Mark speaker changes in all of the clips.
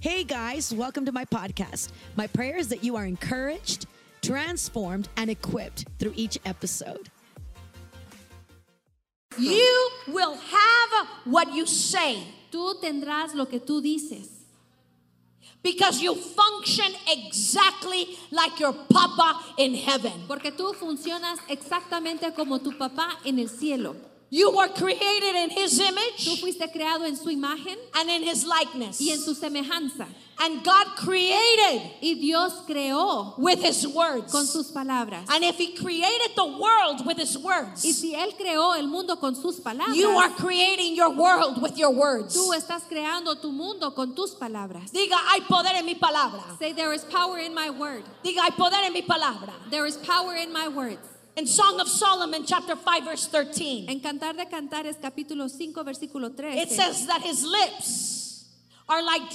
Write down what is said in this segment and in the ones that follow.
Speaker 1: Hey guys, welcome to my podcast. My prayer is that you are encouraged, transformed, and equipped through each episode.
Speaker 2: You will have what you say
Speaker 3: Tú tendrás lo que tú dices.
Speaker 2: because you function exactly like your papa in heaven.
Speaker 3: Porque tú funcionas exactamente como tu papá en el cielo.
Speaker 2: You were created in his
Speaker 3: Tú
Speaker 2: image
Speaker 3: fuiste creado en su imagen
Speaker 2: and in his likeness.
Speaker 3: y en su semejanza.
Speaker 2: And God created
Speaker 3: Y Dios creó
Speaker 2: with his words.
Speaker 3: con sus palabras.
Speaker 2: And if he created the world with his
Speaker 3: Y
Speaker 2: words,
Speaker 3: si Él creó el mundo con sus palabras,
Speaker 2: you are creating your world with your words.
Speaker 3: tú estás creando tu mundo con tus palabras.
Speaker 2: Diga, hay poder en mi palabra.
Speaker 3: Say, there is power in my word.
Speaker 2: Diga, hay poder en mi palabra.
Speaker 3: There is power in my words.
Speaker 2: In Song of Solomon, chapter 5, verse 13,
Speaker 3: En Cantar de Cantares, capítulo 5, versículo 13.
Speaker 2: it says that his lips are like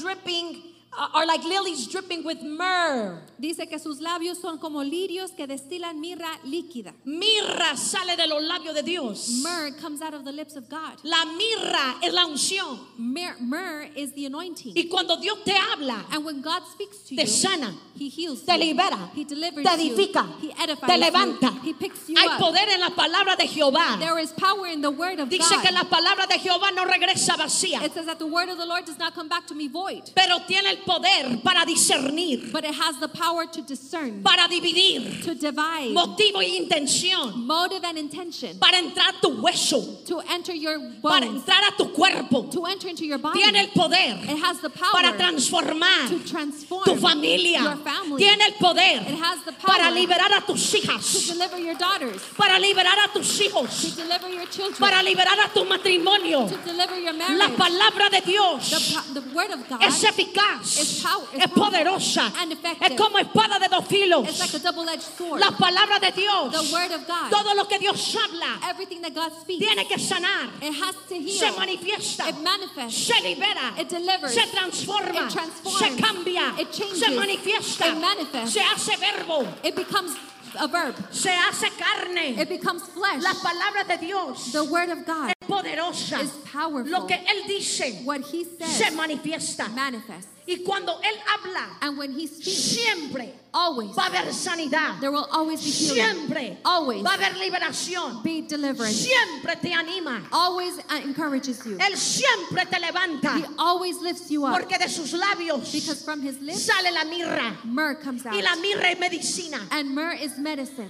Speaker 2: lilies dripping with myrrh.
Speaker 3: Dice que sus labios son como lirios que destilan mirra líquida.
Speaker 2: Mirra sale de los labios de Dios.
Speaker 3: Myrrh comes out of the lips of God.
Speaker 2: La mirra es la unción.
Speaker 3: Myrrh is the anointing.
Speaker 2: Y cuando Dios te habla,
Speaker 3: And when God speaks to
Speaker 2: te
Speaker 3: you,
Speaker 2: sana,
Speaker 3: He heals
Speaker 2: te
Speaker 3: you.
Speaker 2: libera,
Speaker 3: He delivers
Speaker 2: te
Speaker 3: you.
Speaker 2: edifica,
Speaker 3: He edifies
Speaker 2: te levanta.
Speaker 3: you. He picks you
Speaker 2: Hay
Speaker 3: up.
Speaker 2: poder en la palabra de Jehová.
Speaker 3: There is power in the word of
Speaker 2: Dice
Speaker 3: God.
Speaker 2: que la palabra de Jehová no regresa vacía,
Speaker 3: It says that the word of the Lord does not come back to me void,
Speaker 2: pero tiene el poder para discernir,
Speaker 3: but it has the power to discern,
Speaker 2: para dividir
Speaker 3: to divide
Speaker 2: motivo y intención,
Speaker 3: motive and intention,
Speaker 2: para entrar a tu hueso,
Speaker 3: to enter your
Speaker 2: para
Speaker 3: bones,
Speaker 2: entrar a tu cuerpo.
Speaker 3: to enter into your body.
Speaker 2: Tiene el poder
Speaker 3: It has the power
Speaker 2: para transformar
Speaker 3: to transform
Speaker 2: tu familia.
Speaker 3: your family.
Speaker 2: Tiene el poder
Speaker 3: It has the power
Speaker 2: para liberar a tus
Speaker 3: to
Speaker 2: hijas,
Speaker 3: deliver your daughters,
Speaker 2: para liberar a tus
Speaker 3: to
Speaker 2: hijos,
Speaker 3: deliver your children,
Speaker 2: para liberar a tu matrimonio.
Speaker 3: to deliver your
Speaker 2: La
Speaker 3: marriage.
Speaker 2: palabra de Dios
Speaker 3: The word of God
Speaker 2: es eficaz,
Speaker 3: is
Speaker 2: es poderosa,
Speaker 3: and effective.
Speaker 2: es como espada de dos filos.
Speaker 3: It's like a double-edged sword.
Speaker 2: La palabra de Dios,
Speaker 3: The word of God,
Speaker 2: todo lo que Dios habla,
Speaker 3: everything that God speaks,
Speaker 2: tiene que sanar,
Speaker 3: it has to heal.
Speaker 2: se manifiesta,
Speaker 3: It manifests.
Speaker 2: se libera,
Speaker 3: It delivers.
Speaker 2: se transforma,
Speaker 3: It transforms.
Speaker 2: se cambia,
Speaker 3: It changes.
Speaker 2: se manifiesta,
Speaker 3: It manifests.
Speaker 2: se hace verbo,
Speaker 3: It becomes a verb.
Speaker 2: se hace carne.
Speaker 3: It becomes flesh.
Speaker 2: La palabra de Dios
Speaker 3: The word of God
Speaker 2: es poderosa.
Speaker 3: is powerful.
Speaker 2: Lo que Él dice
Speaker 3: What He says
Speaker 2: se manifiesta.
Speaker 3: manifests.
Speaker 2: Y cuando Él habla,
Speaker 3: And when He speaks,
Speaker 2: siempre
Speaker 3: always
Speaker 2: va a haber sanidad.
Speaker 3: there will always be healing.
Speaker 2: Siempre
Speaker 3: Always
Speaker 2: va a haber liberación.
Speaker 3: be deliverance.
Speaker 2: Siempre te anima.
Speaker 3: Always encourages you.
Speaker 2: Él siempre te levanta.
Speaker 3: He always lifts you up.
Speaker 2: Porque de sus labios
Speaker 3: Because from His lips,
Speaker 2: sale la mirra.
Speaker 3: myrrh comes out.
Speaker 2: Y la mirra es medicina.
Speaker 3: And myrrh is medicine.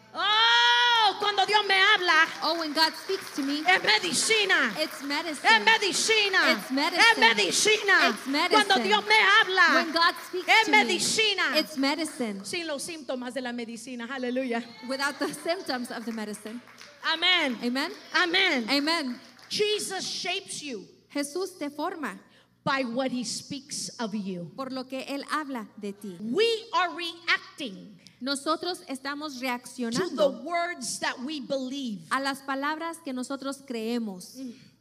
Speaker 2: Oh, cuando Dios me habla,
Speaker 3: Oh, when God speaks to me,
Speaker 2: es medicina.
Speaker 3: it's medicine.
Speaker 2: Es medicina.
Speaker 3: It's medicine.
Speaker 2: Es medicina.
Speaker 3: It's medicine.
Speaker 2: Cuando Dios me habla,
Speaker 3: When God speaks
Speaker 2: es
Speaker 3: to me,
Speaker 2: medicina.
Speaker 3: it's medicine.
Speaker 2: Sin los síntomas de la medicina. Aleluya.
Speaker 3: Without the symptoms of the medicine.
Speaker 2: Amén.
Speaker 3: Amen?
Speaker 2: Amén.
Speaker 3: Amen.
Speaker 2: Jesus shapes you
Speaker 3: Jesús te forma
Speaker 2: by what he speaks of you.
Speaker 3: por lo que Él habla de ti.
Speaker 2: We are reacting
Speaker 3: Nosotros estamos
Speaker 2: to the
Speaker 3: reaccionando
Speaker 2: words that we believe.
Speaker 3: a las palabras que nosotros creemos.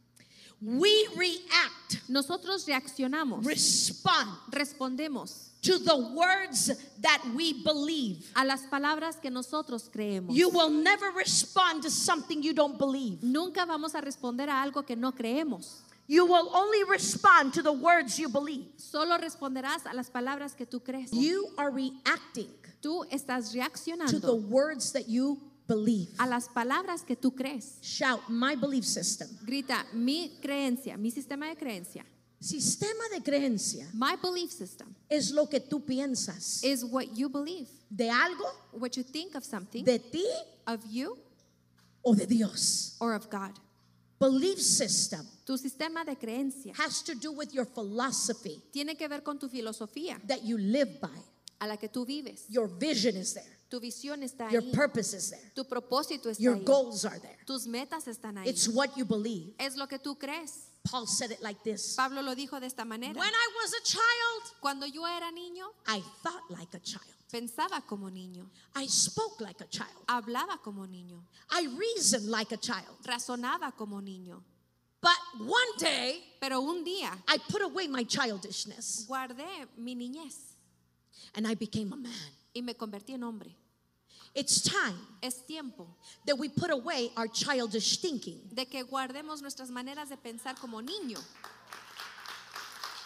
Speaker 2: We react,
Speaker 3: Nosotros reaccionamos,
Speaker 2: respond
Speaker 3: respondemos
Speaker 2: to the words that we believe.
Speaker 3: a las palabras que nosotros creemos.
Speaker 2: You will never respond to something you don't believe.
Speaker 3: Nunca vamos a responder a algo que no creemos.
Speaker 2: You will only respond to the words you believe.
Speaker 3: Solo responderás a las palabras que tú crees.
Speaker 2: You are reacting
Speaker 3: Tú estás
Speaker 2: to the
Speaker 3: reaccionando
Speaker 2: words that you believe.
Speaker 3: a las palabras que tú crees.
Speaker 2: Shout, my belief system.
Speaker 3: Grita, mi creencia, mi sistema de creencia.
Speaker 2: Sistema de creencia
Speaker 3: My belief system
Speaker 2: es lo que tú piensas
Speaker 3: is what you believe.
Speaker 2: de algo,
Speaker 3: What you think of something,
Speaker 2: de ti
Speaker 3: of you,
Speaker 2: o de Dios.
Speaker 3: or of God.
Speaker 2: Belief system
Speaker 3: Tu sistema de creencia
Speaker 2: has to do with your philosophy
Speaker 3: tiene que ver con tu filosofía
Speaker 2: that you live by.
Speaker 3: a la que tú vives.
Speaker 2: Your vision is there.
Speaker 3: Tu visión está
Speaker 2: Your
Speaker 3: ahí.
Speaker 2: purpose is there.
Speaker 3: Tu propósito está
Speaker 2: Your
Speaker 3: ahí.
Speaker 2: goals are there.
Speaker 3: Tus metas están ahí.
Speaker 2: It's what you believe.
Speaker 3: Es lo que tú crees.
Speaker 2: Paul said it like this.
Speaker 3: Pablo lo dijo de esta manera.
Speaker 2: When I was a child,
Speaker 3: Cuando yo era niño,
Speaker 2: I thought like a child.
Speaker 3: pensaba como niño.
Speaker 2: I spoke like a child.
Speaker 3: Hablaba como niño.
Speaker 2: I reasoned like a child.
Speaker 3: Razonaba como niño.
Speaker 2: But one day,
Speaker 3: Pero un día
Speaker 2: I put away my childishness
Speaker 3: guardé mi niñez
Speaker 2: and I became a man.
Speaker 3: y me convertí en hombre.
Speaker 2: It's time
Speaker 3: Es tiempo
Speaker 2: that we put away our childish thinking
Speaker 3: de que guardemos nuestras maneras de pensar como niño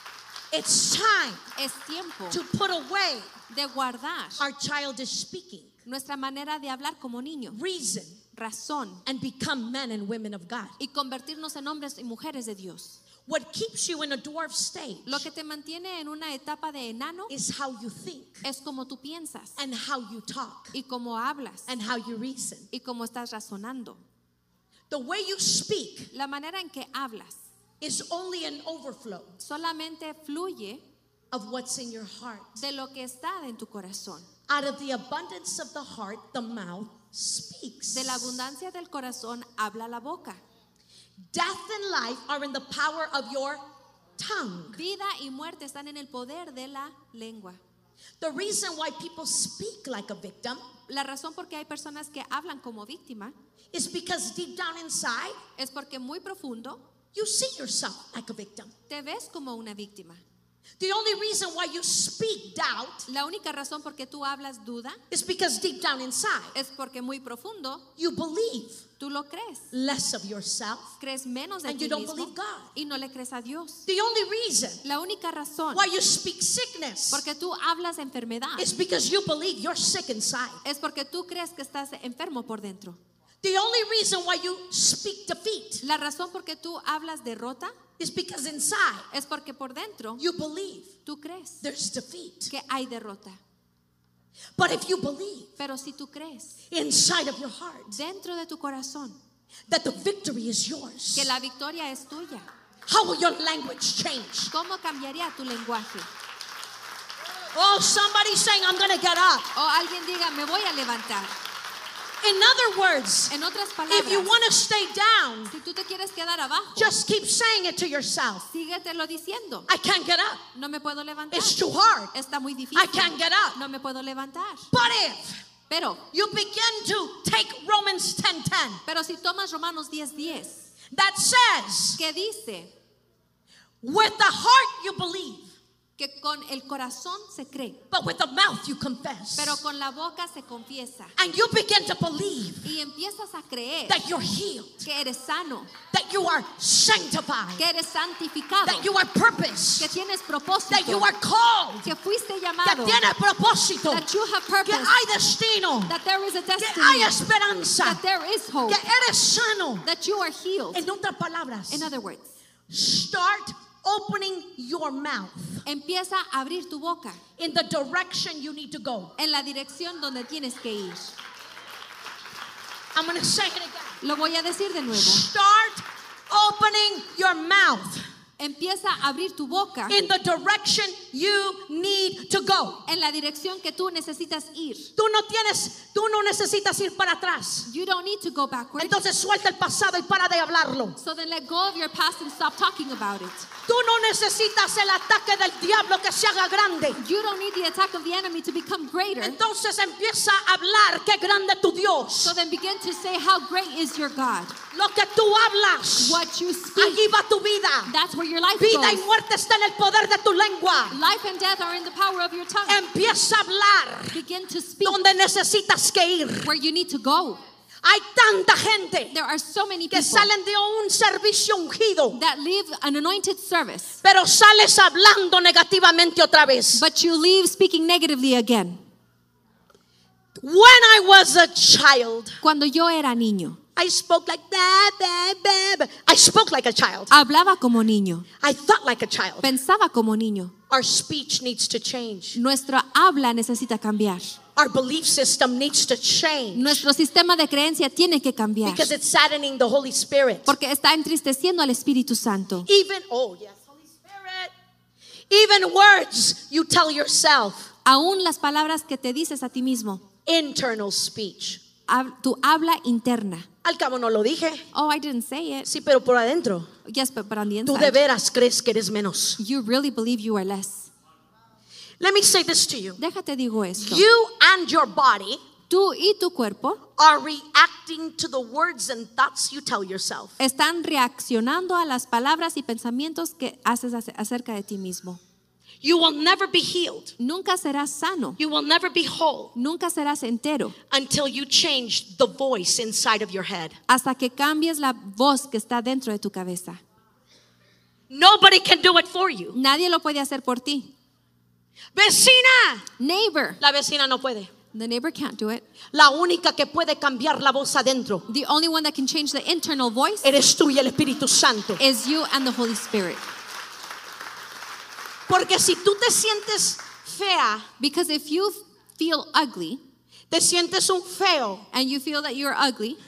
Speaker 2: It's time
Speaker 3: Es tiempo
Speaker 2: to put away
Speaker 3: de guardar
Speaker 2: our childish speaking,
Speaker 3: nuestra manera de hablar como niño,
Speaker 2: reason,
Speaker 3: razón,
Speaker 2: and become men and women of God.
Speaker 3: y convertirnos en hombres y mujeres de Dios.
Speaker 2: What keeps you in a dwarf stage
Speaker 3: Lo que te mantiene en una etapa de enano
Speaker 2: is how you think
Speaker 3: es como tú piensas
Speaker 2: and how you talk
Speaker 3: y cómo hablas
Speaker 2: and how you reason.
Speaker 3: y cómo estás razonando.
Speaker 2: The way you speak
Speaker 3: La manera en que hablas
Speaker 2: is only an overflow
Speaker 3: solamente fluye
Speaker 2: of what's in your heart.
Speaker 3: de lo que está en tu corazón.
Speaker 2: Out of the abundance of the heart, the mouth speaks.
Speaker 3: De la abundancia del corazón habla la boca.
Speaker 2: Death and life are in the power of your tongue.
Speaker 3: Vida y muerte están en el poder de la lengua.
Speaker 2: The reason why people speak like a victim
Speaker 3: La razón por qué hay personas que hablan como víctima
Speaker 2: is because deep down inside,
Speaker 3: es porque muy profundo
Speaker 2: you see yourself like a victim.
Speaker 3: te ves como una víctima.
Speaker 2: The only reason why you speak doubt
Speaker 3: La única razón por qué tú hablas duda
Speaker 2: is because deep down inside,
Speaker 3: es porque muy profundo
Speaker 2: you believe
Speaker 3: tú lo crees.
Speaker 2: less of yourself
Speaker 3: Crees menos de
Speaker 2: and
Speaker 3: ti
Speaker 2: you don't
Speaker 3: mismo
Speaker 2: believe God.
Speaker 3: y no le crees a Dios.
Speaker 2: The only reason
Speaker 3: La única razón
Speaker 2: why you speak sickness
Speaker 3: porque tú hablas de enfermedad
Speaker 2: is because you believe you're sick inside.
Speaker 3: es porque tú crees que estás enfermo por dentro.
Speaker 2: The only reason why you speak defeat
Speaker 3: La razón por qué tú hablas derrota
Speaker 2: is because inside
Speaker 3: es porque por dentro
Speaker 2: you believe
Speaker 3: tú crees
Speaker 2: there's defeat.
Speaker 3: que hay derrota.
Speaker 2: But if you believe
Speaker 3: Pero si tú crees
Speaker 2: inside of your heart
Speaker 3: dentro de tu corazón
Speaker 2: that the victory is yours,
Speaker 3: que la victoria es tuya,
Speaker 2: how will your language change?
Speaker 3: ¿cómo cambiaría tu lenguaje?
Speaker 2: Oh, somebody's saying, I'm going to get up.
Speaker 3: O alguien diga, me voy a levantar.
Speaker 2: In other words,
Speaker 3: En otras
Speaker 2: if you
Speaker 3: palabras,
Speaker 2: want to stay down,
Speaker 3: si tú te quieres quedar abajo,
Speaker 2: just keep saying it to yourself.
Speaker 3: síguetelo diciendo.
Speaker 2: I can't get up.
Speaker 3: No me puedo levantar.
Speaker 2: It's too hard.
Speaker 3: Está muy difícil.
Speaker 2: I can't get up.
Speaker 3: No me puedo levantar.
Speaker 2: But if
Speaker 3: Pero
Speaker 2: you begin to take Romans 10:10,
Speaker 3: si tomas Romanos 10:10,
Speaker 2: that says,
Speaker 3: que dice
Speaker 2: with the heart you believe,
Speaker 3: que con el corazón se cree,
Speaker 2: but with the mouth you confess.
Speaker 3: pero con la boca se confiesa.
Speaker 2: And you begin to believe
Speaker 3: Y empiezas a creer
Speaker 2: that you're healed,
Speaker 3: que eres sano,
Speaker 2: that you are sanctified,
Speaker 3: que eres santificado,
Speaker 2: that you are purposed,
Speaker 3: que tienes
Speaker 2: that
Speaker 3: propósito,
Speaker 2: you are called,
Speaker 3: que fuiste
Speaker 2: que
Speaker 3: llamado,
Speaker 2: tiene propósito,
Speaker 3: that you have
Speaker 2: que
Speaker 3: purpose,
Speaker 2: hay destino,
Speaker 3: that there is a
Speaker 2: que
Speaker 3: destiny,
Speaker 2: hay esperanza,
Speaker 3: that there is hope,
Speaker 2: que eres sano.
Speaker 3: that you are healed.
Speaker 2: En otras palabras,
Speaker 3: In other words,
Speaker 2: start opening your mouth
Speaker 3: empieza a abrir tu boca
Speaker 2: in the direction you need to go.
Speaker 3: en la dirección donde tienes que ir.
Speaker 2: I'm going to say it again.
Speaker 3: Lo voy a decir de nuevo.
Speaker 2: Start opening your mouth
Speaker 3: Empieza a abrir tu boca
Speaker 2: in the direction you need to go.
Speaker 3: en la dirección que tú necesitas ir.
Speaker 2: Tú no necesitas ir para atrás.
Speaker 3: You don't need to go backwards.
Speaker 2: Entonces suelta el pasado y para de hablarlo.
Speaker 3: So then let go of your past and stop talking about it.
Speaker 2: Tú no necesitas el ataque del diablo que se haga grande.
Speaker 3: You don't need the attack of the enemy to become greater.
Speaker 2: Entonces empieza a hablar qué grande tu Dios.
Speaker 3: So then begin to say how great is your God.
Speaker 2: Lo que tú hablas,
Speaker 3: What you speak,
Speaker 2: allí va tu vida.
Speaker 3: that's where your life
Speaker 2: Vida y
Speaker 3: goes.
Speaker 2: muerte está en el poder de tu lengua.
Speaker 3: Life and death are in the power of your tongue.
Speaker 2: Empieza a hablar
Speaker 3: Begin to speak
Speaker 2: donde necesitas que ir.
Speaker 3: where you need to go.
Speaker 2: Hay tanta gente
Speaker 3: There are so many
Speaker 2: que
Speaker 3: people
Speaker 2: salen de un servicio ungido,
Speaker 3: that live an anointed service,
Speaker 2: pero sales hablando negativamente otra vez.
Speaker 3: but you leave speaking negatively again.
Speaker 2: When I was a child,
Speaker 3: Cuando yo era niño,
Speaker 2: I spoke like that. I spoke like a child.
Speaker 3: hablaba como niño,
Speaker 2: I thought like a child.
Speaker 3: pensaba como niño.
Speaker 2: Our speech needs to change.
Speaker 3: Nuestra habla necesita cambiar.
Speaker 2: Our belief system needs to change
Speaker 3: Nuestro sistema de creencia tiene que cambiar
Speaker 2: because it's saddening the Holy Spirit.
Speaker 3: porque está entristeciendo al Espíritu Santo.
Speaker 2: Even, oh yes, Holy Spirit. Even words you tell yourself,
Speaker 3: Aún las palabras que te dices a ti mismo,
Speaker 2: internal speech.
Speaker 3: tu habla interna.
Speaker 2: Al cabo no lo dije.
Speaker 3: Oh, I didn't say it.
Speaker 2: Sí, pero por adentro.
Speaker 3: Yes, but on the
Speaker 2: Tú de
Speaker 3: inside,
Speaker 2: veras crees que eres menos.
Speaker 3: you really believe you are less.
Speaker 2: Let me say this to you.
Speaker 3: Déjate digo esto.
Speaker 2: You and your body
Speaker 3: Tú y tu cuerpo
Speaker 2: are reacting to the words and thoughts you tell yourself.
Speaker 3: están reaccionando a las palabras y pensamientos que haces acerca de ti mismo.
Speaker 2: You will never be healed.
Speaker 3: Nunca serás sano.
Speaker 2: You will never be whole
Speaker 3: Nunca serás entero
Speaker 2: until you change the voice inside of your head.
Speaker 3: hasta que cambies la voz que está dentro de tu cabeza.
Speaker 2: Nobody can do it for you.
Speaker 3: Nadie lo puede hacer por ti.
Speaker 2: Vecina,
Speaker 3: Neighbor.
Speaker 2: la vecina no puede.
Speaker 3: The neighbor can't do it.
Speaker 2: La única que puede cambiar la voz adentro
Speaker 3: The only one that can change the internal voice
Speaker 2: eres tú y el Espíritu Santo.
Speaker 3: is you and the Holy Spirit.
Speaker 2: Porque si tú te sientes fea,
Speaker 3: Because if you feel ugly
Speaker 2: te sientes un feo,
Speaker 3: and you feel that you're ugly,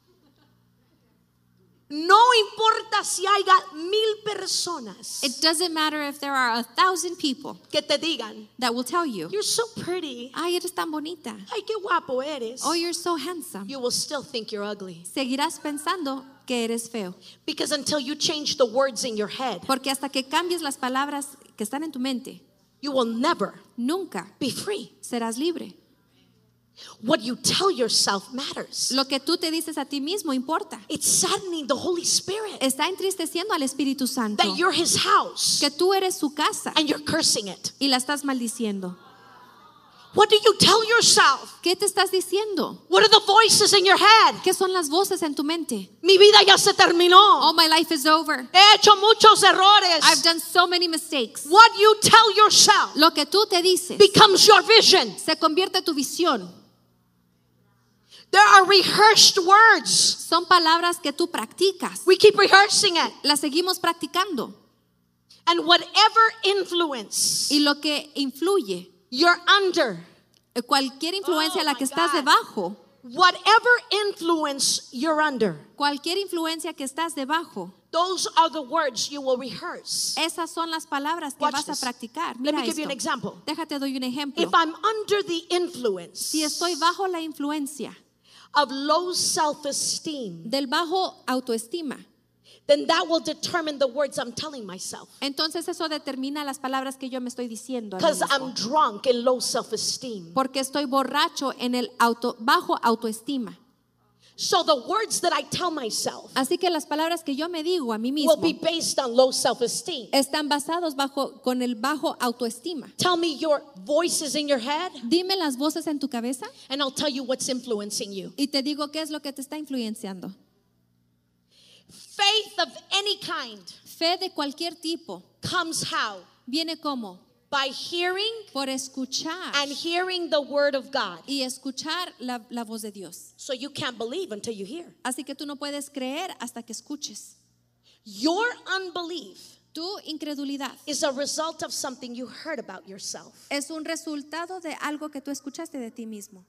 Speaker 2: no importa si haya 1,000 personas
Speaker 3: it doesn't matter if there are 1,000 people
Speaker 2: que te digan,
Speaker 3: that will tell you,
Speaker 2: you're so pretty,
Speaker 3: ay, eres tan bonita.
Speaker 2: ay, qué guapo eres.
Speaker 3: Oh, you're so handsome.
Speaker 2: You will still think you're ugly.
Speaker 3: Seguirás pensando que eres feo.
Speaker 2: Because until you change the words in your head,
Speaker 3: Porque hasta que cambies las palabras que están en tu mente,
Speaker 2: you will never
Speaker 3: nunca
Speaker 2: be free.
Speaker 3: serás libre.
Speaker 2: What you tell yourself matters.
Speaker 3: Lo que tú te dices a ti mismo importa.
Speaker 2: It's saddening the Holy Spirit
Speaker 3: Está entristeciendo al Espíritu Santo.
Speaker 2: that you're his house
Speaker 3: Que tú eres su casa
Speaker 2: and you're cursing it.
Speaker 3: y la estás maldiciendo.
Speaker 2: What do you tell yourself?
Speaker 3: ¿Qué te estás diciendo?
Speaker 2: What are the voices in your head?
Speaker 3: ¿Qué son las voces en tu mente?
Speaker 2: Mi vida ya se terminó.
Speaker 3: Oh, my life is over.
Speaker 2: He hecho muchos errores.
Speaker 3: I've done so many mistakes.
Speaker 2: What you tell yourself
Speaker 3: Lo que tú te dices
Speaker 2: becomes your vision.
Speaker 3: se convierte en tu visión.
Speaker 2: There are rehearsed words.
Speaker 3: Son palabras que tú practicas.
Speaker 2: We keep rehearsing it.
Speaker 3: Las seguimos practicando.
Speaker 2: And whatever influence
Speaker 3: Y lo que influye,
Speaker 2: you're under,
Speaker 3: cualquier influencia a la que
Speaker 2: my
Speaker 3: estás
Speaker 2: God.
Speaker 3: debajo,
Speaker 2: whatever influence you're under,
Speaker 3: cualquier influencia que estás debajo,
Speaker 2: those are the words you will rehearse.
Speaker 3: esas son las palabras que
Speaker 2: Watch
Speaker 3: vas a
Speaker 2: this.
Speaker 3: practicar.
Speaker 2: Let
Speaker 3: Mira
Speaker 2: me give you an
Speaker 3: esto.
Speaker 2: example.
Speaker 3: Déjate doy un ejemplo.
Speaker 2: If I'm under the influence
Speaker 3: Si estoy bajo la influencia
Speaker 2: of low self-esteem,
Speaker 3: del bajo autoestima,
Speaker 2: then that will determine the words I'm telling myself.
Speaker 3: entonces eso determina las palabras que yo me estoy diciendo a mí
Speaker 2: Because
Speaker 3: mismo.
Speaker 2: I'm drunk in low self-esteem.
Speaker 3: Porque estoy borracho en el bajo autoestima.
Speaker 2: So the words that I tell myself
Speaker 3: Así que las palabras que yo me digo a mí
Speaker 2: will
Speaker 3: mismo
Speaker 2: be based on low self-esteem.
Speaker 3: están basados con el bajo autoestima.
Speaker 2: Tell me your voices in your head,
Speaker 3: Dime las voces en tu cabeza
Speaker 2: and I'll tell you what's influencing you.
Speaker 3: y te digo qué es lo que te está influenciando.
Speaker 2: Faith of any kind
Speaker 3: Fe de cualquier tipo
Speaker 2: comes how?
Speaker 3: viene como
Speaker 2: By hearing
Speaker 3: por escuchar
Speaker 2: and hearing the word of God.
Speaker 3: y escuchar la voz de Dios.
Speaker 2: So you can't believe until you hear.
Speaker 3: Así que tú no puedes creer hasta que escuches.
Speaker 2: Your unbelief
Speaker 3: Tu incredulidad
Speaker 2: is a result of something you heard about yourself.
Speaker 3: es un resultado de algo que tú escuchaste de ti mismo.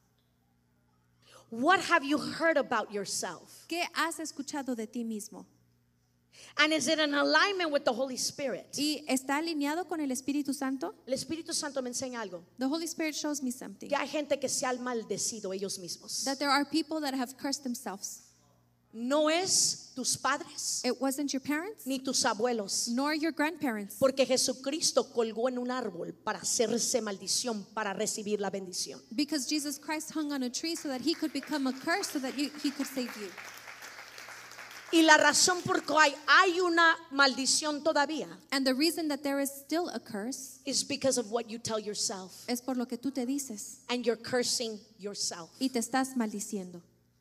Speaker 2: What have you heard about yourself?
Speaker 3: ¿Qué has escuchado de ti mismo?
Speaker 2: And is it in alignment with the Holy Spirit?
Speaker 3: ¿Y está alineado con el Espíritu Santo?
Speaker 2: El Espíritu Santo me enseña algo.
Speaker 3: The Holy Spirit shows me something.
Speaker 2: Que hay gente que se han maldecido ellos mismos.
Speaker 3: That there are people that have cursed themselves.
Speaker 2: No es tus padres
Speaker 3: It wasn't your parents,
Speaker 2: ni tus abuelos.
Speaker 3: nor your grandparents.
Speaker 2: Porque Jesucristo colgó en un árbol para hacerse maldición, para recibir la bendición.
Speaker 3: Because Jesus Christ hung on a tree so that he could become a curse so that he could save you.
Speaker 2: Y la razón por qué hay una maldición todavía
Speaker 3: And the reason that there is still a curse
Speaker 2: is because of what you tell yourself.
Speaker 3: es por lo que tú te dices
Speaker 2: And you're cursing yourself.
Speaker 3: y te estás maldiciendo.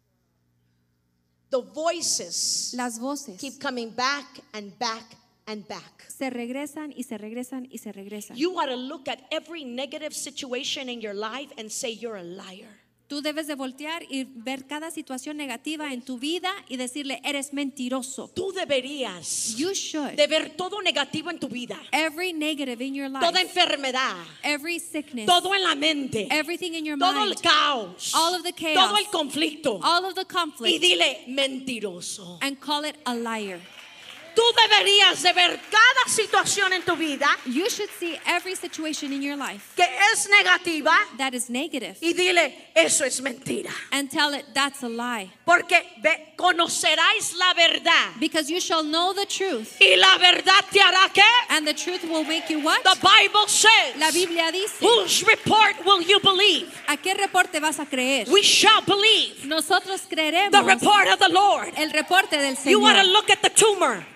Speaker 2: The voices
Speaker 3: Las voces
Speaker 2: keep coming back and back and back.
Speaker 3: se regresan y se regresan y se regresan.
Speaker 2: You ought to look at every negative situation in your life and say you're a liar.
Speaker 3: Tú debes de voltear y ver cada situación negativa en tu vida y decirle, eres mentiroso.
Speaker 2: Tú deberías
Speaker 3: You should.
Speaker 2: de ver todo negativo en tu vida.
Speaker 3: Every negative in your life,
Speaker 2: Toda enfermedad,
Speaker 3: every sickness,
Speaker 2: todo en la mente,
Speaker 3: everything in your
Speaker 2: todo el
Speaker 3: mind,
Speaker 2: caos,
Speaker 3: all of the chaos,
Speaker 2: todo el conflicto.
Speaker 3: all of the
Speaker 2: Y
Speaker 3: conflict,
Speaker 2: dile mentiroso.
Speaker 3: and call it a liar.
Speaker 2: Tú deberías de ver cada situación en tu vida
Speaker 3: You should see every situation in your life
Speaker 2: que es negativa
Speaker 3: that is negative
Speaker 2: y dile, eso es mentira.
Speaker 3: and tell it that's a lie.
Speaker 2: Porque conoceráis la verdad
Speaker 3: Because you shall know the truth,
Speaker 2: y la verdad te hará ¿qué?
Speaker 3: and the truth will make you what?
Speaker 2: The Bible says,
Speaker 3: La Biblia dice,
Speaker 2: whose report will you believe?
Speaker 3: ¿a qué reporte vas a creer?
Speaker 2: We shall believe
Speaker 3: Nosotros
Speaker 2: the
Speaker 3: creeremos
Speaker 2: report of the Lord.
Speaker 3: el reporte del
Speaker 2: You want to
Speaker 3: Señor.
Speaker 2: look at the tumor.
Speaker 3: Tú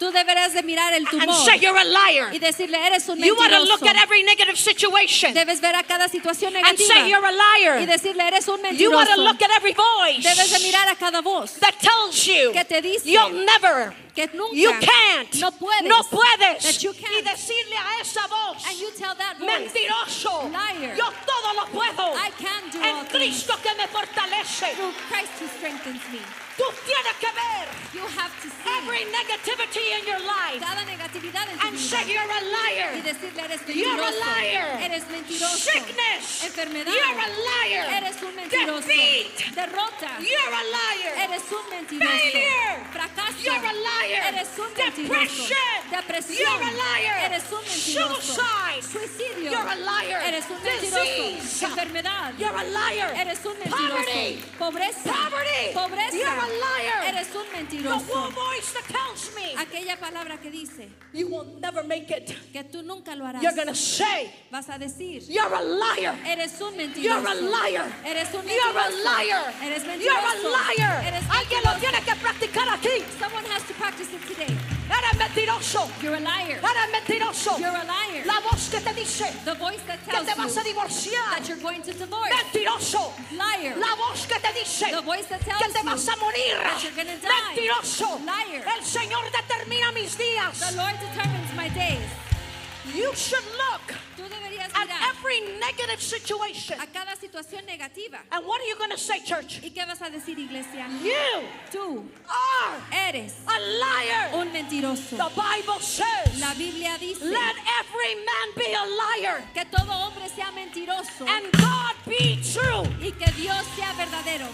Speaker 3: Tú deberás de mirar el
Speaker 2: and
Speaker 3: tumor
Speaker 2: say you're a liar.
Speaker 3: y decirle, eres un
Speaker 2: You want to
Speaker 3: mentiroso.
Speaker 2: look at every negative situation
Speaker 3: Debes ver a cada situación
Speaker 2: and say
Speaker 3: negativa
Speaker 2: you're a liar.
Speaker 3: y decirle, eres un
Speaker 2: You want to
Speaker 3: mentiroso.
Speaker 2: look at every
Speaker 3: Debes de
Speaker 2: voice
Speaker 3: mirar a cada voz
Speaker 2: that tells you
Speaker 3: que te dice
Speaker 2: you'll never,
Speaker 3: que nunca,
Speaker 2: you can't,
Speaker 3: no puedes,
Speaker 2: no puedes.
Speaker 3: that you
Speaker 2: Y
Speaker 3: can't.
Speaker 2: decirle a esa voz,
Speaker 3: And you tell that voice,
Speaker 2: mentiroso,
Speaker 3: liar,
Speaker 2: yo todo lo puedo
Speaker 3: I can do all
Speaker 2: en
Speaker 3: things
Speaker 2: Cristo que me fortalece.
Speaker 3: through Christ who strengthens me.
Speaker 2: Tú tienes que ver
Speaker 3: You have to see
Speaker 2: every negativity in your life
Speaker 3: cada negatividad en tu
Speaker 2: and
Speaker 3: vida
Speaker 2: say you're a
Speaker 3: y
Speaker 2: liar.
Speaker 3: decirle, eres
Speaker 2: You're a
Speaker 3: mentiroso.
Speaker 2: liar.
Speaker 3: Eres mentiroso.
Speaker 2: Sickness.
Speaker 3: Enfermedad.
Speaker 2: You're a liar.
Speaker 3: Eres un mentiroso.
Speaker 2: Defeat.
Speaker 3: Derrota.
Speaker 2: You're a liar.
Speaker 3: Eres un mentiroso.
Speaker 2: Failure.
Speaker 3: Fracaso.
Speaker 2: You're a liar.
Speaker 3: Eres un mentiroso.
Speaker 2: Depression.
Speaker 3: Depresión.
Speaker 2: You're a liar.
Speaker 3: Eres un mentiroso.
Speaker 2: Suicide.
Speaker 3: Suicidio.
Speaker 2: You're a liar.
Speaker 3: Eres un mentiroso.
Speaker 2: Disease.
Speaker 3: Enfermedad.
Speaker 2: You're a liar.
Speaker 3: Eres un mentiroso.
Speaker 2: Poverty.
Speaker 3: Pobreza.
Speaker 2: Poverty.
Speaker 3: Pobreza.
Speaker 2: You're a liar.
Speaker 3: Eres un
Speaker 2: The
Speaker 3: mentiroso.
Speaker 2: one voice that tells me
Speaker 3: Aquella palabra que dice
Speaker 2: you will never make it.
Speaker 3: que tú nunca lo harás.
Speaker 2: You're going to say
Speaker 3: Vas a decir,
Speaker 2: you're a liar.
Speaker 3: eres un mentiroso.
Speaker 2: You're a liar.
Speaker 3: Eres un
Speaker 2: You're a
Speaker 3: mentiroso.
Speaker 2: liar.
Speaker 3: Eres
Speaker 2: You're a
Speaker 3: mentiroso.
Speaker 2: liar.
Speaker 3: Eres
Speaker 2: Alguien lo
Speaker 3: mentiroso.
Speaker 2: tiene que practicar aquí.
Speaker 3: Someone has to practice it today.
Speaker 2: Eres mentiroso.
Speaker 3: You're a liar.
Speaker 2: Eres mentiroso.
Speaker 3: You're a liar.
Speaker 2: La voz que te dice
Speaker 3: The voice that
Speaker 2: que
Speaker 3: tells
Speaker 2: te vas a
Speaker 3: you
Speaker 2: divorciar.
Speaker 3: that you're going to divorce.
Speaker 2: Mentiroso.
Speaker 3: Liar.
Speaker 2: La voz que te dice
Speaker 3: The voice that
Speaker 2: que
Speaker 3: tells
Speaker 2: te vas
Speaker 3: you
Speaker 2: a morir.
Speaker 3: that you're gonna die.
Speaker 2: Mentiroso.
Speaker 3: Liar.
Speaker 2: El Señor determina mis días.
Speaker 3: The Lord determines my days.
Speaker 2: You should look
Speaker 3: Tú deberías
Speaker 2: at
Speaker 3: mirar
Speaker 2: every negative situation.
Speaker 3: a cada situación negativa.
Speaker 2: And what are you going to say, church?
Speaker 3: ¿Y qué vas a decir, iglesia?
Speaker 2: You
Speaker 3: Tú
Speaker 2: are
Speaker 3: eres
Speaker 2: a liar.
Speaker 3: un mentiroso.
Speaker 2: The Bible says,
Speaker 3: La Biblia dice
Speaker 2: let every man be a liar
Speaker 3: que todo hombre sea mentiroso
Speaker 2: and God be true.
Speaker 3: y que Dios sea verdadero.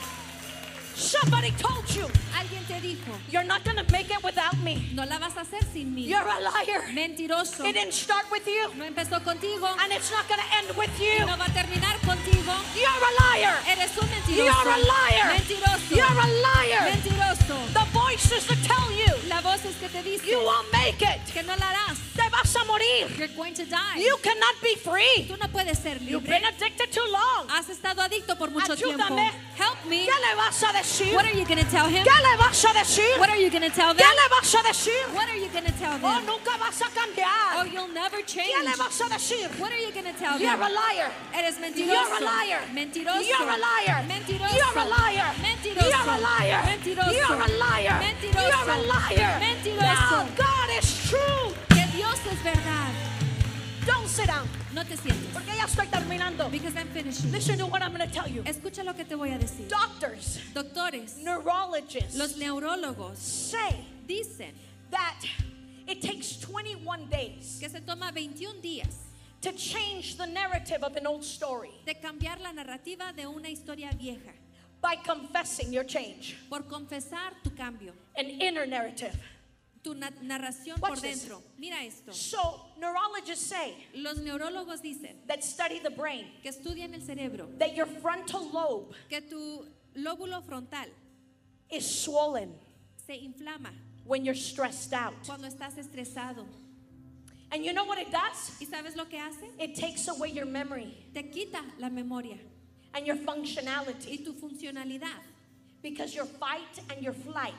Speaker 2: Somebody told you
Speaker 3: Alguien te dijo,
Speaker 2: you're not going to make it without me.
Speaker 3: no la vas a hacer sin mí.
Speaker 2: You're a liar.
Speaker 3: Mentiroso.
Speaker 2: It didn't start with you
Speaker 3: No empezó contigo
Speaker 2: and it's not going to end with
Speaker 3: y
Speaker 2: you.
Speaker 3: no va a terminar contigo.
Speaker 2: You're a liar.
Speaker 3: Eres un mentiroso.
Speaker 2: You're a liar.
Speaker 3: Mentiroso.
Speaker 2: You're a liar.
Speaker 3: Mentiroso.
Speaker 2: The voices that tell you
Speaker 3: La voz es que te dice
Speaker 2: you won't make it.
Speaker 3: que no la harás.
Speaker 2: Te vas a morir.
Speaker 3: You're going to die.
Speaker 2: You cannot be free.
Speaker 3: Tú no puedes ser
Speaker 2: You've
Speaker 3: libre.
Speaker 2: been addicted too long.
Speaker 3: Has estado adicto por mucho tiempo.
Speaker 2: Ayúdame.
Speaker 3: Help me.
Speaker 2: ¿Qué le vas a decir?
Speaker 3: What are you going to tell him?
Speaker 2: ¿Qué le vas a decir?
Speaker 3: What are you going to tell
Speaker 2: ¿Qué
Speaker 3: them?
Speaker 2: le vas a decir?
Speaker 3: What are you going to tell
Speaker 2: Oh,
Speaker 3: them?
Speaker 2: nunca vas a
Speaker 3: Oh,
Speaker 2: cambiar.
Speaker 3: you'll never
Speaker 2: ¿Qué
Speaker 3: change.
Speaker 2: le vas a decir?
Speaker 3: What are you going to tell
Speaker 2: You're
Speaker 3: them?
Speaker 2: a liar.
Speaker 3: Eres mentiroso.
Speaker 2: You're a liar.
Speaker 3: Mentiroso.
Speaker 2: You're a liar.
Speaker 3: Mentiroso.
Speaker 2: You're a liar.
Speaker 3: Mentiroso.
Speaker 2: You're a liar.
Speaker 3: Mentiroso.
Speaker 2: You're a liar.
Speaker 3: Mentiroso.
Speaker 2: You're a liar.
Speaker 3: Mentiroso.
Speaker 2: No, God is true.
Speaker 3: Que Dios es verdad.
Speaker 2: Don't sit down.
Speaker 3: No te sientes.
Speaker 2: Porque ya estoy terminando.
Speaker 3: Because I'm finishing.
Speaker 2: Listen to what I'm going to tell you.
Speaker 3: Escucha lo que te voy a decir.
Speaker 2: Doctors,
Speaker 3: Doctores,
Speaker 2: neurologists
Speaker 3: los neurólogos
Speaker 2: say
Speaker 3: dicen
Speaker 2: that it takes 21 days
Speaker 3: que se toma 21 días
Speaker 2: to change the narrative of an old story
Speaker 3: de cambiar la narrativa de una historia vieja
Speaker 2: by confessing your change,
Speaker 3: por confesar tu cambio,
Speaker 2: an inner narrative.
Speaker 3: tu narración
Speaker 2: Watch
Speaker 3: por
Speaker 2: this.
Speaker 3: dentro. Mira esto.
Speaker 2: So, neurologists say
Speaker 3: Los neurólogos dicen
Speaker 2: that study the brain
Speaker 3: que estudian el cerebro,
Speaker 2: that your frontal lobe
Speaker 3: que tu lóbulo frontal
Speaker 2: is swollen
Speaker 3: se inflama
Speaker 2: when you're stressed out.
Speaker 3: cuando estás estresado.
Speaker 2: And you know what it does?
Speaker 3: ¿Y sabes lo que hace?
Speaker 2: It takes away your memory
Speaker 3: Te quita la memoria
Speaker 2: and your
Speaker 3: y
Speaker 2: functionality
Speaker 3: tu funcionalidad.
Speaker 2: because your fight and your flight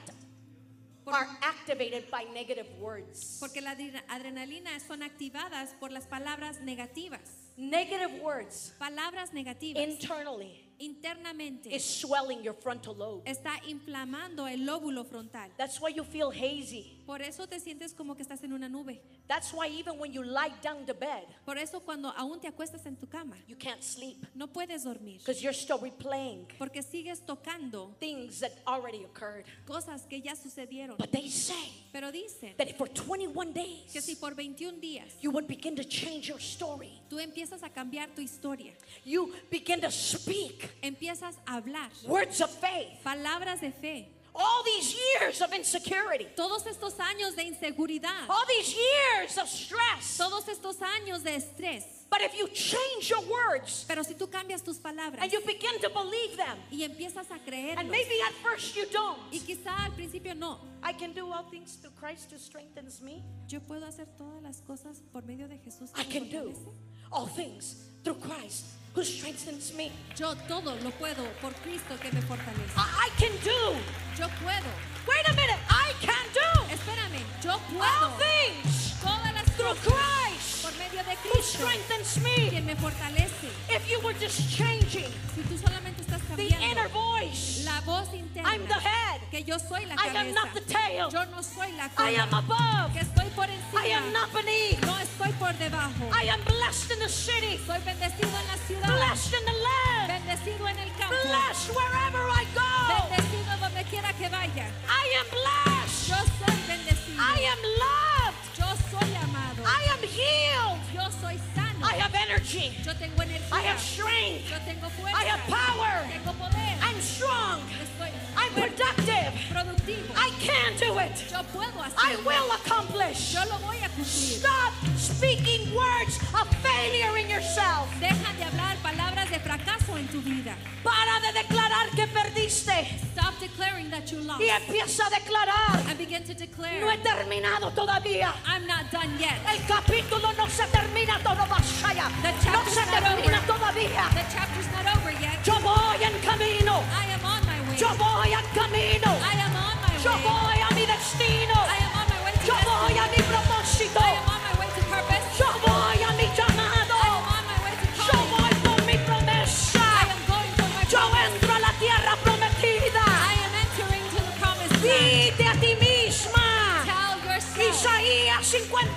Speaker 2: are activated by negative words.
Speaker 3: Porque la adrenalina son activadas por las palabras negativas.
Speaker 2: Negative words
Speaker 3: Palabras negativas
Speaker 2: internally
Speaker 3: internamente
Speaker 2: is swelling your frontal lobe.
Speaker 3: está inflamando el lóbulo frontal.
Speaker 2: That's why you feel hazy.
Speaker 3: Por eso te sientes como que estás en una nube.
Speaker 2: That's why even when you lie down to bed,
Speaker 3: Por eso cuando aún te acuestas en tu cama,
Speaker 2: you can't sleep
Speaker 3: no puedes dormir.
Speaker 2: because you're still replaying
Speaker 3: Porque sigues tocando
Speaker 2: things that already occurred.
Speaker 3: cosas que ya sucedieron.
Speaker 2: But they say
Speaker 3: Pero dicen
Speaker 2: that for 21
Speaker 3: que si
Speaker 2: days
Speaker 3: por 21 días
Speaker 2: you would begin to change your story.
Speaker 3: tú empiezas a cambiar tu historia,
Speaker 2: You begin to speak
Speaker 3: empiezas a hablar
Speaker 2: words of faith.
Speaker 3: palabras de fe.
Speaker 2: All these years of insecurity,
Speaker 3: Todos estos años de inseguridad,
Speaker 2: all these years of stress.
Speaker 3: todos estos años de estrés.
Speaker 2: But if you change your words
Speaker 3: Pero si tú cambias tus palabras
Speaker 2: and you begin to believe them,
Speaker 3: y empiezas a
Speaker 2: and
Speaker 3: creerlos,
Speaker 2: maybe at first you don't.
Speaker 3: y quizá al principio no,
Speaker 2: I can do all things through Christ who strengthens me.
Speaker 3: yo puedo hacer todas las cosas por medio de Jesús que
Speaker 2: I
Speaker 3: me
Speaker 2: can do
Speaker 3: fortalece.
Speaker 2: all things through Christ who strengthens me.
Speaker 3: Yo todo lo puedo por Cristo que me fortalece.
Speaker 2: I can do.
Speaker 3: Yo puedo.
Speaker 2: Wait a minute. I can do.
Speaker 3: espérame, yo
Speaker 2: All
Speaker 3: puedo
Speaker 2: things
Speaker 3: todas las
Speaker 2: through
Speaker 3: cosas
Speaker 2: Christ
Speaker 3: por medio de
Speaker 2: who
Speaker 3: Cristo,
Speaker 2: strengthens me.
Speaker 3: quien me fortalece.
Speaker 2: If you were just changing
Speaker 3: Si tú solamente estás
Speaker 2: the inner
Speaker 3: cambiando
Speaker 2: voice,
Speaker 3: la voz interna,
Speaker 2: I'm the head.
Speaker 3: que yo soy la
Speaker 2: I am
Speaker 3: cabeza,
Speaker 2: not the tail.
Speaker 3: yo no soy la
Speaker 2: I am
Speaker 3: cola,
Speaker 2: above.
Speaker 3: que estoy por
Speaker 2: I
Speaker 3: encima,
Speaker 2: am not beneath.
Speaker 3: no estoy por debajo.
Speaker 2: I am blessed in the city,
Speaker 3: Soy bendecido en la ciudad,
Speaker 2: blessed in the land,
Speaker 3: bendecido en el campo,
Speaker 2: blessed wherever I go.
Speaker 3: bendecido donde quiera que vaya.
Speaker 2: I am blessed.
Speaker 3: Yo soy bendecido,
Speaker 2: I am loved.
Speaker 3: yo soy amado,
Speaker 2: I am healed.
Speaker 3: yo soy sano,
Speaker 2: I have energy.
Speaker 3: yo tengo energía,
Speaker 2: I have strength.
Speaker 3: yo tengo fuerza,
Speaker 2: I have power.
Speaker 3: tengo poder,
Speaker 2: I'm strong.
Speaker 3: estoy
Speaker 2: I'm
Speaker 3: fuerte,
Speaker 2: productive.
Speaker 3: productivo,
Speaker 2: I can do it.
Speaker 3: yo puedo
Speaker 2: I
Speaker 3: hacerlo,
Speaker 2: will accomplish.
Speaker 3: yo lo voy a cumplir.
Speaker 2: Stop speaking words of failure in yourself.
Speaker 3: Deja de hablar palabras de fracaso en tu vida.
Speaker 2: Para de declarar que perdiste
Speaker 3: Stop declaring that you lost
Speaker 2: y empieza a declarar:
Speaker 3: and begin to declare,
Speaker 2: no he terminado todavía.
Speaker 3: I'm not done yet.
Speaker 2: El capítulo no se termina todo, Bashaya.
Speaker 3: The
Speaker 2: No
Speaker 3: chapter's
Speaker 2: se
Speaker 3: not
Speaker 2: termina
Speaker 3: over.
Speaker 2: todavía.
Speaker 3: The chapter's not over yet.
Speaker 2: Yo voy en camino.
Speaker 3: I am on my way.
Speaker 2: Yo voy en camino.
Speaker 3: I am on my
Speaker 2: Yo
Speaker 3: way.
Speaker 2: voy a mi destino.
Speaker 3: I am on my way to
Speaker 2: Yo voy a mi
Speaker 3: destiny.
Speaker 2: propósito.
Speaker 3: I am on my way to purpose.
Speaker 2: Yo voy a mi llamado.
Speaker 3: I am on my way to
Speaker 2: Yo
Speaker 3: calling.
Speaker 2: voy por mi promesa.
Speaker 3: I am going for my
Speaker 2: Yo
Speaker 3: promise.
Speaker 2: entro a la tierra prometida.
Speaker 3: I am entering to the promised land.
Speaker 2: Dite a ti misma.
Speaker 3: Tell yourself.
Speaker 2: Isaías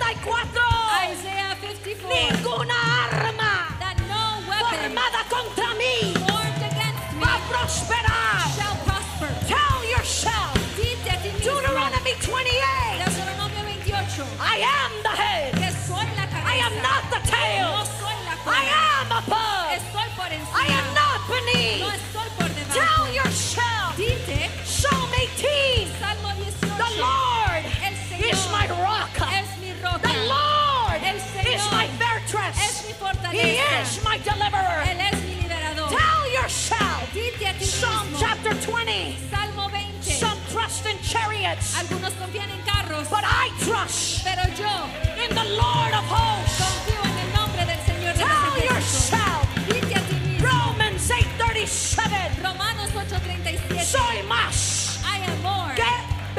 Speaker 2: 54.
Speaker 3: Isaiah 54.
Speaker 2: Ninguna arma
Speaker 3: That no weapon
Speaker 2: formada contra mí
Speaker 3: formed against me
Speaker 2: va a prosperar.
Speaker 3: shall prosper.
Speaker 2: Tell yourself.
Speaker 3: Dite a ti mismo.
Speaker 2: Deuteronomy 28.
Speaker 3: Deuteronomio 28.
Speaker 2: I am the head.
Speaker 3: Que soy la cabeza.
Speaker 2: I am not the
Speaker 3: No
Speaker 2: tail.
Speaker 3: soy la
Speaker 2: I
Speaker 3: cola.
Speaker 2: am above.
Speaker 3: Estoy por encima.
Speaker 2: I am not
Speaker 3: No
Speaker 2: beneath.
Speaker 3: estoy por debajo.
Speaker 2: Tell yourself.
Speaker 3: Dite,
Speaker 2: Psalm 18.
Speaker 3: Salmo 18.
Speaker 2: The Lord
Speaker 3: El Señor
Speaker 2: is my rock.
Speaker 3: es mi roca.
Speaker 2: The Lord
Speaker 3: El Señor
Speaker 2: is my
Speaker 3: es
Speaker 2: fortress.
Speaker 3: mi
Speaker 2: He
Speaker 3: fortaleza.
Speaker 2: is my deliverer.
Speaker 3: Él es mi liberador.
Speaker 2: Tell yourself.
Speaker 3: Dite a ti
Speaker 2: Psalm
Speaker 3: mismo.
Speaker 2: chapter 20.
Speaker 3: Salmo 20.
Speaker 2: Some trust in chariots,
Speaker 3: Algunos confían en carros,
Speaker 2: but I trust
Speaker 3: pero yo
Speaker 2: in the Lord of hosts.
Speaker 3: confío en el nombre del Señor de los
Speaker 2: Tell
Speaker 3: ejércitos.
Speaker 2: yourself.
Speaker 3: Dite a ti mismo.
Speaker 2: Romans 8:37.
Speaker 3: Romanos 8:37.
Speaker 2: Soy más
Speaker 3: I am more
Speaker 2: que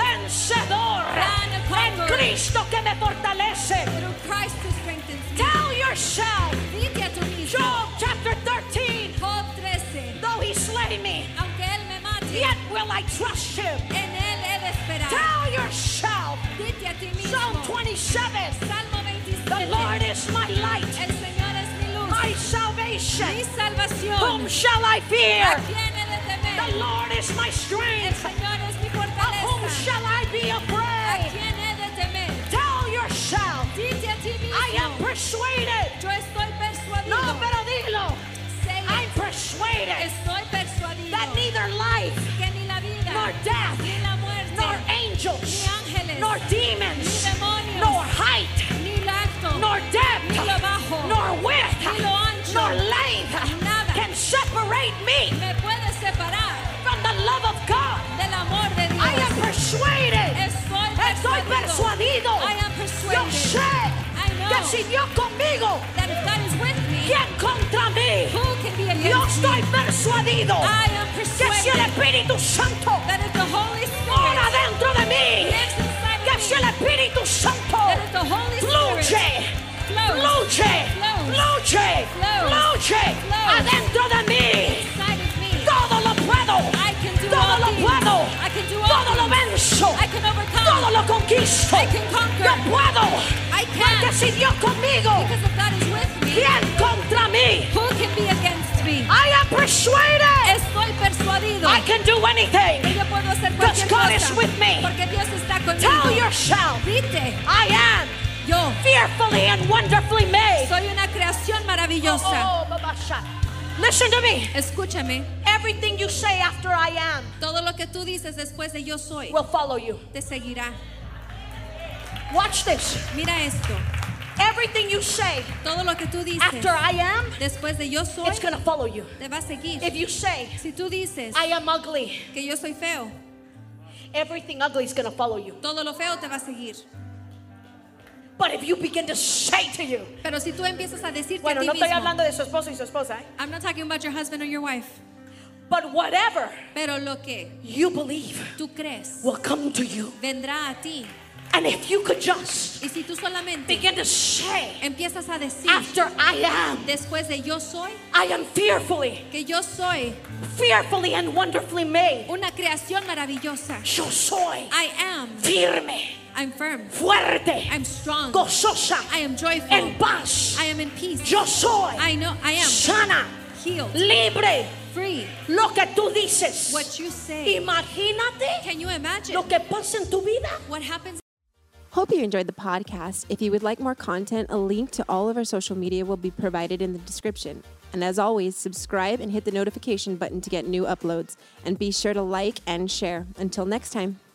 Speaker 2: vencedor
Speaker 3: Than a
Speaker 2: en
Speaker 3: conqueror.
Speaker 2: Cristo que me fortalece.
Speaker 3: through Christ who strengthens me.
Speaker 2: Tell yourself.
Speaker 3: Dite a tu mismo.
Speaker 2: Job chapter 13.
Speaker 3: Job 13.
Speaker 2: Though he slay me,
Speaker 3: Aunque él me mate,
Speaker 2: yet will I trust him.
Speaker 3: en él he de esperar.
Speaker 2: Tell yourself.
Speaker 3: Dite a ti mismo.
Speaker 2: Psalm 27.
Speaker 3: Salmo 27.
Speaker 2: The Lord is my light,
Speaker 3: El Señor es mi luz,
Speaker 2: my
Speaker 3: mi
Speaker 2: salvation.
Speaker 3: salvación.
Speaker 2: Whom shall I
Speaker 3: ¿A
Speaker 2: fear?
Speaker 3: quién he de
Speaker 2: The
Speaker 3: temer?
Speaker 2: Lord is my
Speaker 3: El
Speaker 2: strength.
Speaker 3: Señor es mi
Speaker 2: Of whom
Speaker 3: fortaleza.
Speaker 2: shall I be
Speaker 3: ¿A
Speaker 2: afraid?
Speaker 3: quién he de temer?
Speaker 2: Tell yourself.
Speaker 3: Dite a ti
Speaker 2: I am
Speaker 3: mismo.
Speaker 2: persuaded.
Speaker 3: Yo estoy persuadido.
Speaker 2: No, pero dilo.
Speaker 3: Say it.
Speaker 2: I'm persuaded
Speaker 3: Estoy persuadido
Speaker 2: that neither life,
Speaker 3: que ni la vida,
Speaker 2: nor death,
Speaker 3: ni la muerte,
Speaker 2: nor angels,
Speaker 3: ni ángeles,
Speaker 2: nor
Speaker 3: ni
Speaker 2: demons,
Speaker 3: demonios,
Speaker 2: nor height,
Speaker 3: ni lo alto,
Speaker 2: nor depth,
Speaker 3: ni lo bajo,
Speaker 2: nor width,
Speaker 3: ni lo ancho,
Speaker 2: nor length
Speaker 3: nada
Speaker 2: can separate me
Speaker 3: me puede separar
Speaker 2: from the love of God.
Speaker 3: del amor de Dios.
Speaker 2: I am persuaded.
Speaker 3: Estoy
Speaker 2: Estoy persuadido.
Speaker 3: I am
Speaker 2: Yo
Speaker 3: persuaded.
Speaker 2: sé
Speaker 3: I know
Speaker 2: que si Dios conmigo,
Speaker 3: that if God is with me,
Speaker 2: ¿quién contra mí?
Speaker 3: who can be
Speaker 2: Yo
Speaker 3: against
Speaker 2: estoy
Speaker 3: me?
Speaker 2: persuadido
Speaker 3: I am
Speaker 2: que si el
Speaker 3: persuaded
Speaker 2: Espíritu Santo
Speaker 3: that if the Holy
Speaker 2: mora
Speaker 3: Spirit
Speaker 2: dentro de mí,
Speaker 3: lives inside
Speaker 2: que
Speaker 3: of
Speaker 2: si el
Speaker 3: me,
Speaker 2: Espíritu Santo
Speaker 3: that if the Holy
Speaker 2: fluye,
Speaker 3: Spirit flows
Speaker 2: fluye adentro de mí,
Speaker 3: inside of me,
Speaker 2: todo lo puedo,
Speaker 3: I can do
Speaker 2: todo
Speaker 3: all
Speaker 2: lo
Speaker 3: things.
Speaker 2: puedo,
Speaker 3: I can do all
Speaker 2: todo lo
Speaker 3: things.
Speaker 2: venzo,
Speaker 3: I can overcome.
Speaker 2: todo lo conquisto.
Speaker 3: I can conquer.
Speaker 2: Yo puedo,
Speaker 3: I
Speaker 2: porque
Speaker 3: can.
Speaker 2: si Dios conmigo,
Speaker 3: Because if God is with me,
Speaker 2: ¿quién contra mí?
Speaker 3: who can be against me?
Speaker 2: I am persuaded
Speaker 3: Estoy persuadido
Speaker 2: I can do
Speaker 3: que
Speaker 2: anything.
Speaker 3: yo puedo hacer
Speaker 2: Because
Speaker 3: cualquier
Speaker 2: God is
Speaker 3: cosa
Speaker 2: with me.
Speaker 3: porque Dios está
Speaker 2: Tell
Speaker 3: conmigo.
Speaker 2: yourself,
Speaker 3: Dite,
Speaker 2: I am
Speaker 3: yo
Speaker 2: fearfully and wonderfully made.
Speaker 3: soy una creación maravillosa.
Speaker 2: Oh, babasha. Listen to me.
Speaker 3: Escúchame,
Speaker 2: Everything you say after I am
Speaker 3: todo lo que tú dices después de yo soy
Speaker 2: will follow you.
Speaker 3: te seguirá.
Speaker 2: Watch this.
Speaker 3: Mira esto,
Speaker 2: Everything you say
Speaker 3: todo lo que tú dices
Speaker 2: after I am,
Speaker 3: después de yo soy
Speaker 2: it's going to follow you.
Speaker 3: te va a seguir.
Speaker 2: If you say,
Speaker 3: Si tú dices
Speaker 2: I am ugly,
Speaker 3: que yo soy feo,
Speaker 2: everything ugly is going to follow you.
Speaker 3: todo lo feo te va a seguir.
Speaker 2: But if you begin to say to you,
Speaker 3: Pero si tú empiezas a decirte
Speaker 2: bueno,
Speaker 3: a ti
Speaker 2: no estoy
Speaker 3: mismo,
Speaker 2: hablando de su esposo y su esposa,
Speaker 3: I'm not talking about your husband or your wife,
Speaker 2: but whatever
Speaker 3: pero lo que
Speaker 2: you believe
Speaker 3: tú crees
Speaker 2: will come to you.
Speaker 3: vendrá a ti.
Speaker 2: And if you could just
Speaker 3: Y si tú solamente
Speaker 2: begin to say,
Speaker 3: empiezas a decir,
Speaker 2: after I am
Speaker 3: después de yo soy,
Speaker 2: I am fearfully and wonderfully made.
Speaker 3: una creación maravillosa.
Speaker 2: Yo soy
Speaker 3: I am.
Speaker 2: firme,
Speaker 3: I'm firm.
Speaker 2: fuerte,
Speaker 3: I'm strong.
Speaker 2: gozosa,
Speaker 3: I am joyful.
Speaker 2: en paz.
Speaker 3: I am in peace.
Speaker 2: Yo soy
Speaker 3: I know I am
Speaker 2: sana,
Speaker 3: healed,
Speaker 2: libre.
Speaker 3: free.
Speaker 2: Lo que tú dices.
Speaker 3: What you say.
Speaker 2: Imagínate
Speaker 3: Can you imagine
Speaker 2: lo que pasa en tu vida.
Speaker 3: what happens?
Speaker 4: Hope you enjoyed the podcast. If you would like more content, a link to all of our social media will be provided in the description. And as always, subscribe and hit the notification button to get new uploads. And be sure to like and share. Until next time.